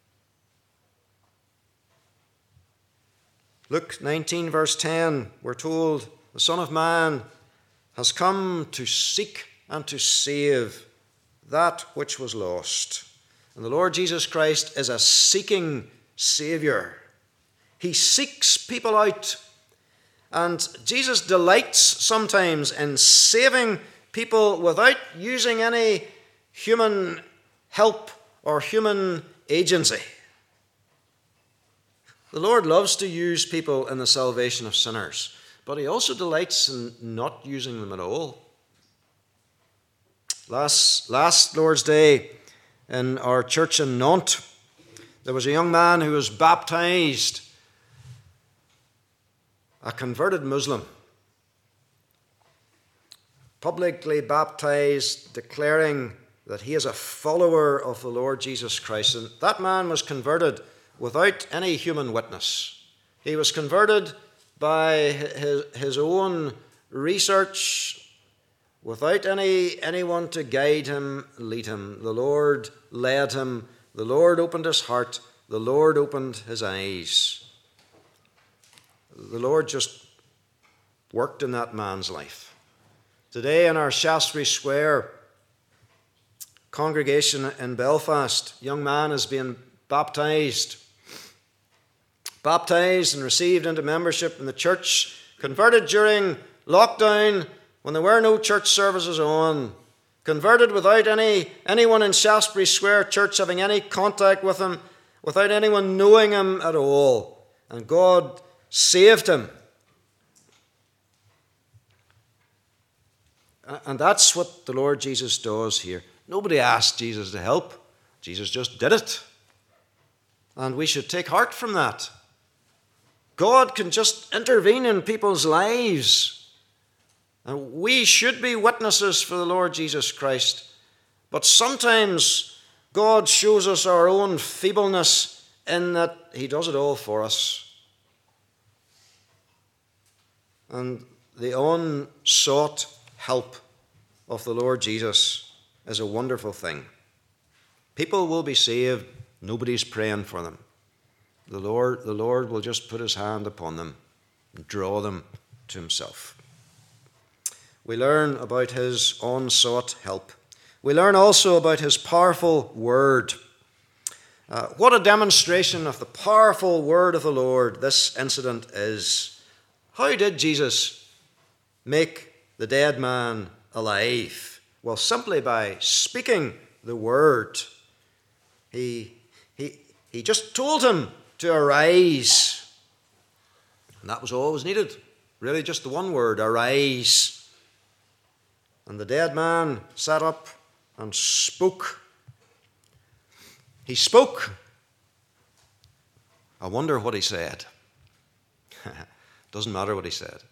Luke 19, verse 10, we're told, the Son of Man has come to seek and to save that which was lost. And the Lord Jesus Christ is a seeking Saviour. He seeks people out. And Jesus delights sometimes in saving people without using any human help or human agency. The Lord loves to use people in the salvation of sinners, but he also delights in not using them at all. Last Lord's Day in our church in Nantes, there was a young man who was baptized, a converted Muslim, publicly baptized, declaring that he is a follower of the Lord Jesus Christ. And that man was converted without any human witness. He was converted by his own research, without anyone to guide him, lead him. The Lord led him. The Lord opened his heart. The Lord opened his eyes. The Lord just worked in that man's life. Today in our Shaftesbury Square congregation in Belfast, a young man is being baptized and received into membership in the church, converted during lockdown when there were no church services on, converted without anyone in Shaftesbury Square Church having any contact with him, without anyone knowing him at all. And God saved him. And that's what the Lord Jesus does here. Nobody asked Jesus to help. Jesus just did it. And we should take heart from that. God can just intervene in people's lives. And we should be witnesses for the Lord Jesus Christ. But sometimes God shows us our own feebleness in that he does it all for us. And the unsought help of the Lord Jesus is a wonderful thing. People will be saved. Nobody's praying for them. The Lord will just put his hand upon them and draw them to himself. We learn about his unsought help. We learn also about his powerful word. What a demonstration of the powerful word of the Lord this incident is. How did Jesus make the dead man alive? Well, simply by speaking the word. He just told him to arise. And that was all was needed. Really just the one word, arise. And the dead man sat up and spoke. He spoke. I wonder what he said. Doesn't matter what he said.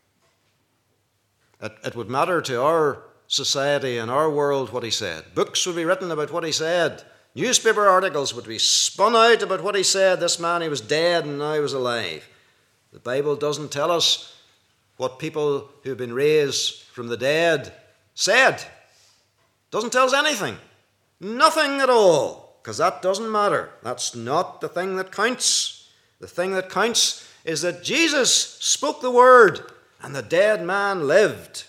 It would matter to our society and our world what he said. Books would be written about what he said. Newspaper articles would be spun out about what he said. This man, he was dead and now he was alive. The Bible doesn't tell us what people who've been raised from the dead said. Doesn't tell us anything. Nothing at all. Because that doesn't matter. That's not the thing that counts. The thing that counts is that Jesus spoke the word and the dead man lived.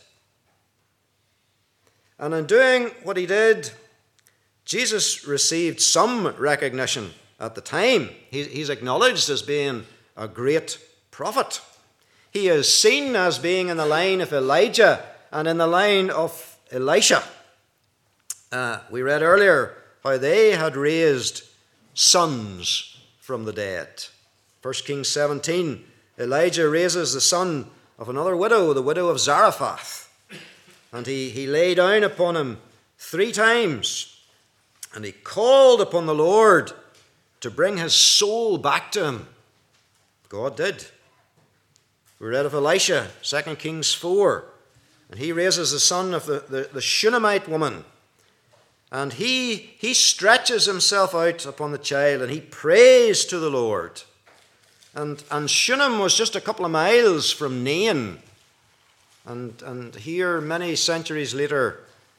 And in doing what he did, Jesus received some recognition at the time. He's acknowledged as being a great prophet. He is seen as being in the line of Elijah and in the line of Elisha. We read earlier how they had raised sons from the dead. 1 Kings 17, Elijah raises the son of another widow, the widow of Zarephath. And he lay down upon him 3 times. And he called upon the Lord to bring his soul back to him. God did. We read of Elisha, 2 Kings 4. And he raises the son of the Shunammite woman. And he stretches himself out upon the child and he prays to the Lord. And Shunem was just a couple of miles from Nain. And here, many centuries later,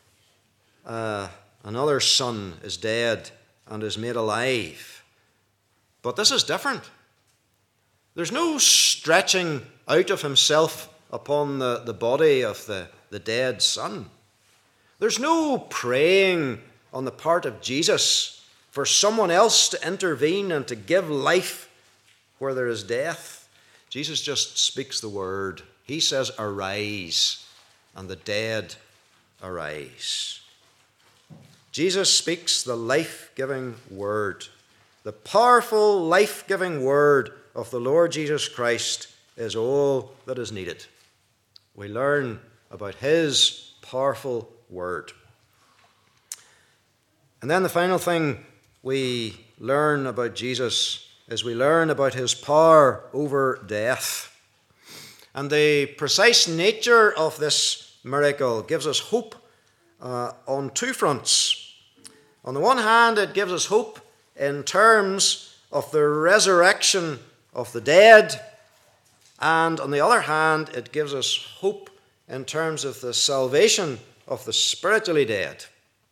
another son is dead and is made alive. But this is different. There's no stretching out of himself upon the body of the dead son. There's no praying on the part of Jesus for someone else to intervene and to give life where there is death. Jesus just speaks the word. He says, "Arise," and the dead arise. Jesus speaks the life-giving word. The powerful life-giving word of the Lord Jesus Christ is all that is needed. We learn about his powerful word. And then the final thing we learn about Jesus is we learn about his power over death. And the precise nature of this miracle gives us hope on 2 fronts. On the one hand, it gives us hope in terms of the resurrection of the dead. And on the other hand, it gives us hope in terms of the salvation of the spiritually dead.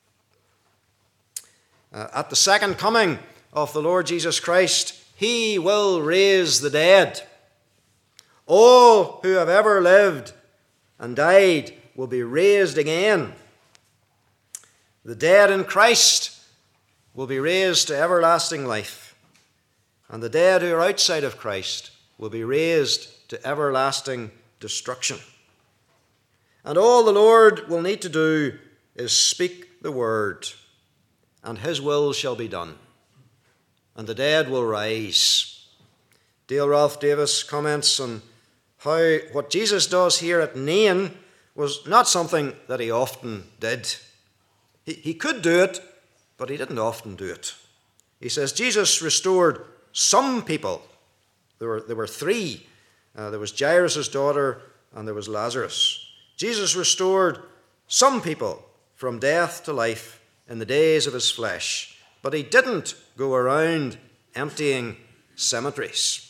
At the second coming of the Lord Jesus Christ, he will raise the dead. All who have ever lived and died will be raised again. The dead in Christ will be raised to everlasting life, and the dead who are outside of Christ will be raised to everlasting destruction. And all the Lord will need to do is speak the word, and his will shall be done, and the dead will rise. Dale Ralph Davis comments on how what Jesus does here at Nain was not something that he often did. He could do it, but he didn't often do it. He says Jesus restored some people. There were 3. There was Jairus' daughter and there was Lazarus. Jesus restored some people from death to life in the days of his flesh, but he didn't go around emptying cemeteries.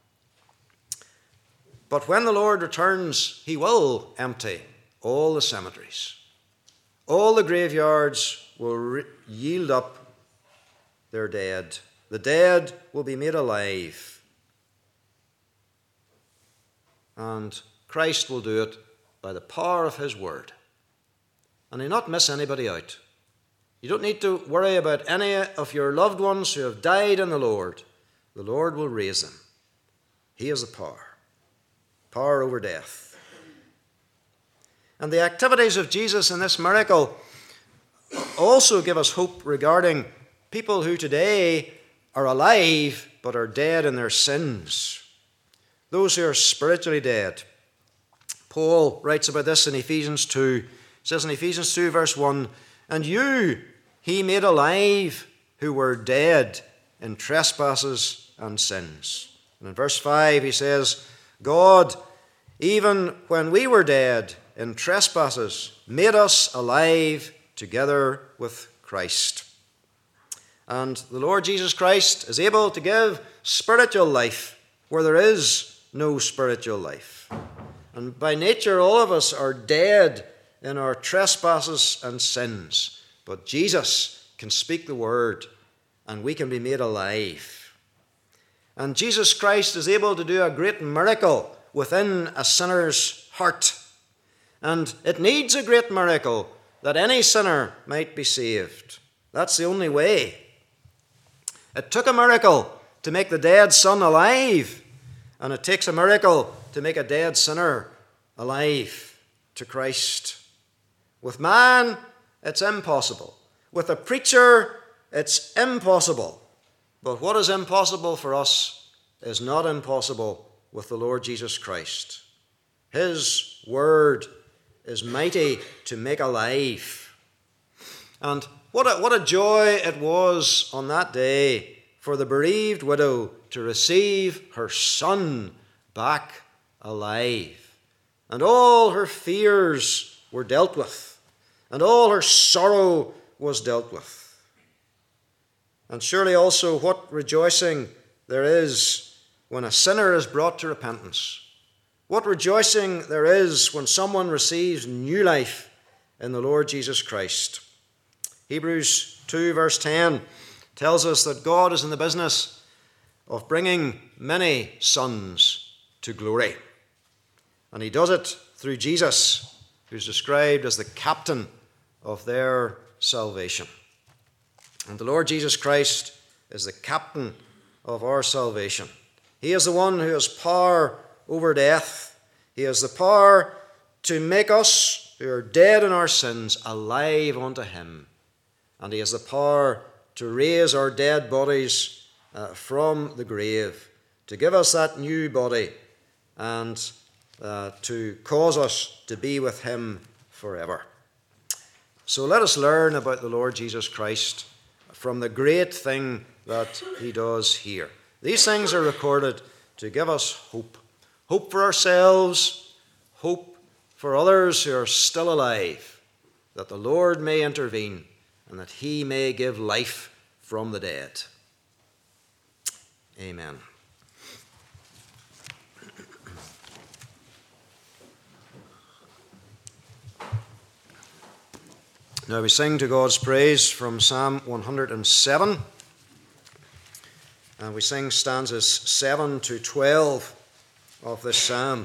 But when the Lord returns, he will empty all the cemeteries. All the graveyards will yield up their dead. The dead will be made alive. And Christ will do it by the power of his word. And he'll not miss anybody out. You don't need to worry about any of your loved ones who have died in the Lord. The Lord will raise them. He has the power over death. And the activities of Jesus in this miracle also give us hope regarding people who today are alive but are dead in their sins. Those who are spiritually dead. Paul writes about this in Ephesians 2. It says in Ephesians 2 verse 1, "And you he made alive who were dead in trespasses and sins." And in verse 5 he says, "God, even when we were dead in trespasses, made us alive together with Christ." And the Lord Jesus Christ is able to give spiritual life where there is no spiritual life. And by nature, all of us are dead in our trespasses and sins. But Jesus can speak the word, and we can be made alive. And Jesus Christ is able to do a great miracle within a sinner's heart. And it needs a great miracle that any sinner might be saved. That's the only way. It took a miracle to make the dead son alive, and it takes a miracle to make a dead sinner alive to Christ. With man, it's impossible. With a preacher, it's impossible. But what is impossible for us is not impossible with the Lord Jesus Christ. His word is mighty to make alive. And what a joy it was on that day for the bereaved widow to receive her son back alive. And all her fears were dealt with, and all her sorrow was dealt with. And surely also what rejoicing there is when a sinner is brought to repentance. What rejoicing there is when someone receives new life in the Lord Jesus Christ. Hebrews 2 verse 10 tells us that God is in the business of bringing many sons to glory. And he does it through Jesus, who's described as the captain of their salvation. And the Lord Jesus Christ is the captain of our salvation. He is the one who has power over death. He has the power to make us who are dead in our sins alive unto him. And he has the power to raise our dead bodies from the grave, to give us that new body, and to cause us to be with him forever. So let us learn about the Lord Jesus Christ from the great thing that he does here. These things are recorded to give us hope. Hope for ourselves, hope for others who are still alive, that the Lord may intervene and that he may give life from the dead. Amen. Now we sing to God's praise from Psalm 107. And we sing stanzas 7 to 12 of this psalm.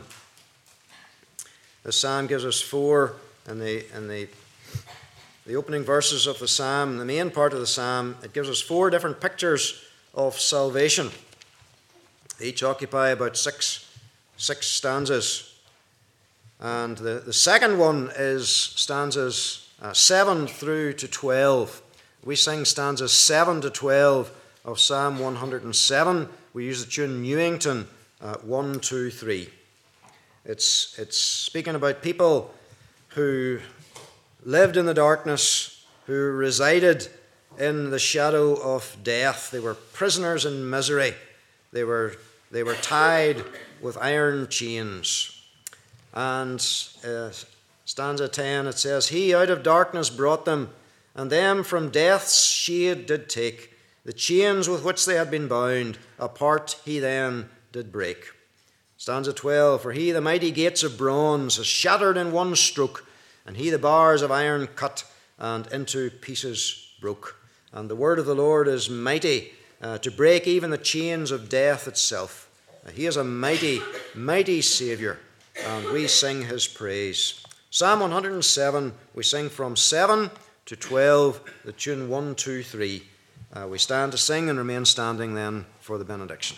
The psalm gives us four in the opening verses of the psalm, the main part of the psalm. It gives us four different pictures of salvation. They each occupy about six stanzas. And the second one is stanzas 7 through to 12. We sing stanzas 7 to 12 of Psalm 107. We use the tune Newington 1, 2, 3. It's speaking about people who lived in the darkness, who resided in the shadow of death. They were prisoners in misery. They were tied with iron chains. And stanza 10, it says, He out of darkness brought them, and them from death's shade did take. The chains with which they had been bound, apart he then did break. Stanza 12, For he the mighty gates of bronze has shattered in one stroke, and he the bars of iron cut, and into pieces broke. And the word of the Lord is mighty, to break even the chains of death itself. He is a mighty, mighty Saviour, and we sing his praise. Psalm 107, we sing from 7 to 12, the tune 1, 2, 3. We stand to sing and remain standing then for the benediction.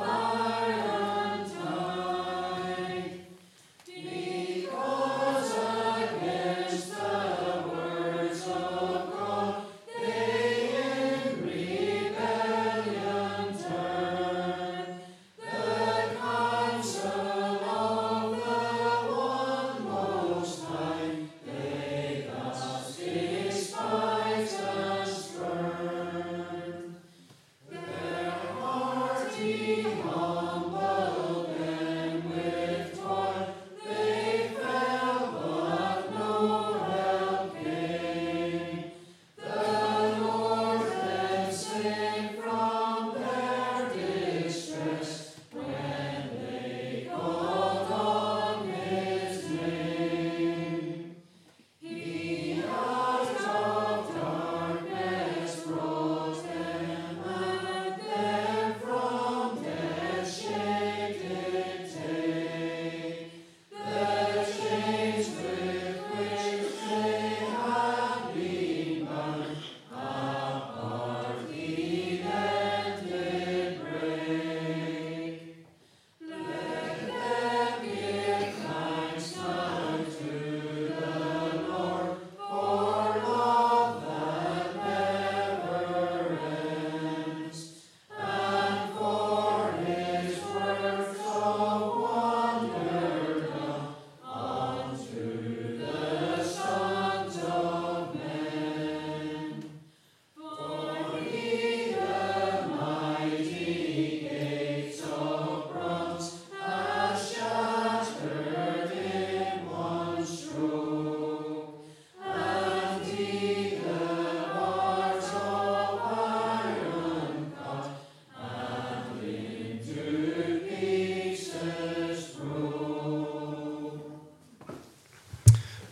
Because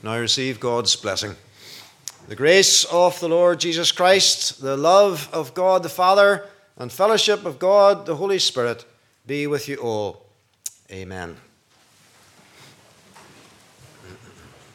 Now receive God's blessing. The grace of the Lord Jesus Christ, the love of God the Father, and fellowship of God the Holy Spirit be with you all. Amen.